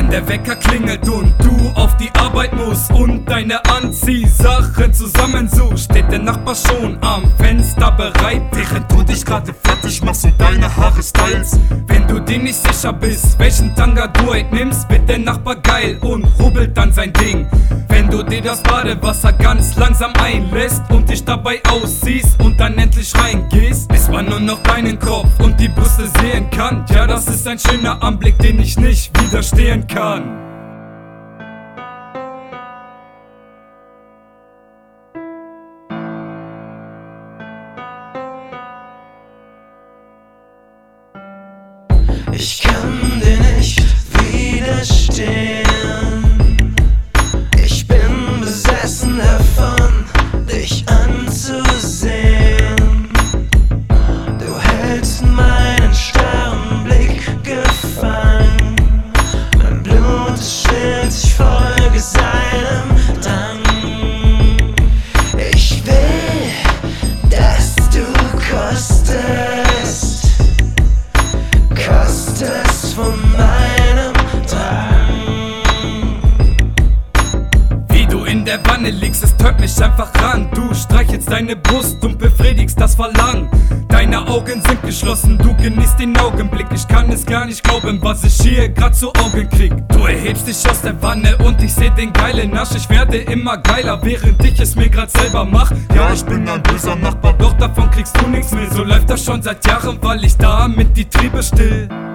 der Wecker klingelt und du auf die Arbeit musst und deine Anziehsachen zusammensuchst, steht der Nachbar schon am Fenster bereit, während du dich gerade fertig machst und deine Haare stylst. Wenn du dir nicht sicher bist, welchen Tanga du heute nimmst, wird der Nachbar geil und rubbelt dann sein Ding. Wenn du dir das Badewasser ganz langsam einlässt und dich dabei ausziehst und dann endlich reingehst, bis man nur noch deinen Kopf und die Brüste sehen kann. Ja, das ist ein schöner Anblick, den ich nicht widerstehen kann. Ich kann dir nicht widerstehen. Ich bin besessen davon, dich anzusehen. Du hältst meinen starren Blick gefangen. Mein Blut schwillt, ich folge seinem Drang. Ich will, dass du kostest von meinem Drang. Wie du in der Wanne liegst, es tönt mich einfach ran. Du streichelst deine Brust und befriedigst das Verlangen. Deine Augen sind geschlossen, du genießt den Augenblick. Ich kann es gar nicht glauben, was ich hier grad zu Augen krieg. Du erhebst dich aus der Wanne und ich seh den geilen Arsch. Ich werde immer geiler, während ich es mir grad selber mach. Ja, ich bin ein böser Nachbar, doch davon kriegst du nichts mit. So läuft das schon seit Jahren, weil ich damit die Triebe still.